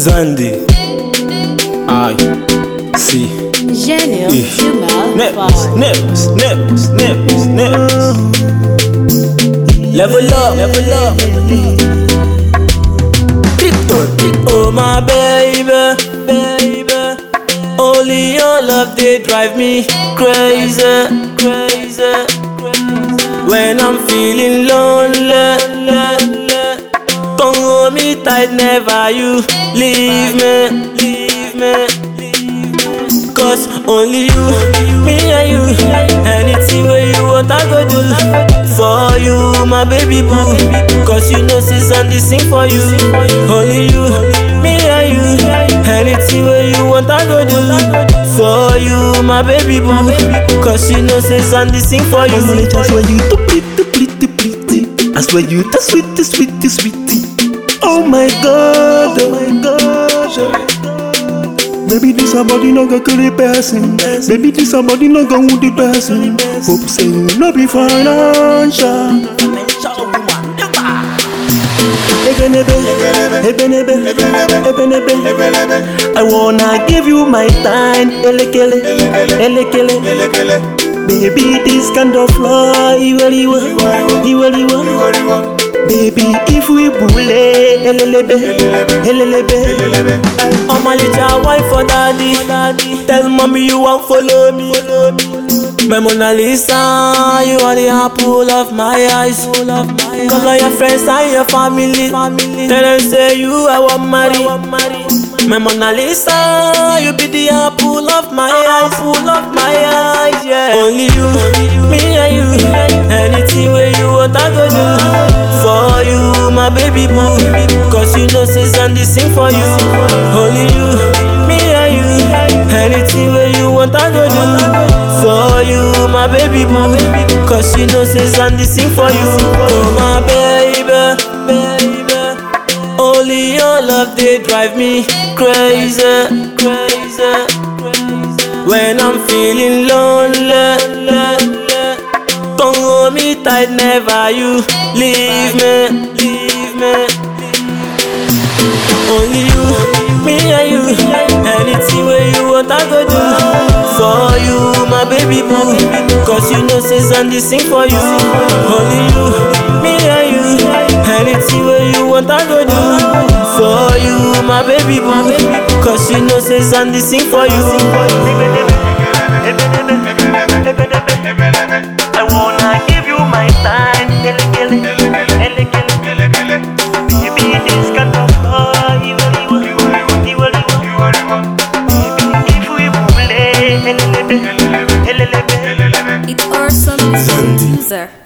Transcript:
Zandy. I see. Gênio de Nips. Level up. Oh my baby. Only your love they drive me crazy. When I'm feeling lonely, come hold me tight, never you leave me. Cause only you, me and you. Anything where you want I go do for you, my baby boo. Cause you know Zandy sing for you. Only you, me and you. Anything where you want I go do for you, my baby boo. Cause you know Zandy sing for you. I swear you too pretty. I swear you too sweetie. Oh my God. Baby, this somebody no go kill the person. Baby, this somebody no go wound the person. Hope say you no be financial. I wanna give you my time. Elekele. Baby, this kind of love, iwaliwa. Baby, if we bully, elelebe. I'm a little wife for daddy. Tell mommy you won't follow me. My Mona Lisa, you are the apple of my eyes. Call all your friends and your family. Tell them say you I want marry. My Mona Lisa, you be the apple of my eyes. Yeah. Only you, me and you. Anything where you want I go do for you, my baby boo. Cause you know Zandy sing for you. Only you, me and you. Anything where you want I go do for you, my baby boo. Cause you know Zandy sing for you. Oh my baby. Only your love they drive me crazy. When I'm feeling lonely, come hold me tight, never you leave me. Only you, me and you. Anything where you want I go do for you, my baby boo. Cause you know Zandy sing for you. Only you, me and you. Anything where you want I go do for you, my baby boo. Cause you know Zandy sing for you. I wanna give you my time. Elekele. Baby, this kind of love, iwaliwa. If we bully, elelebe. It's awesome, user.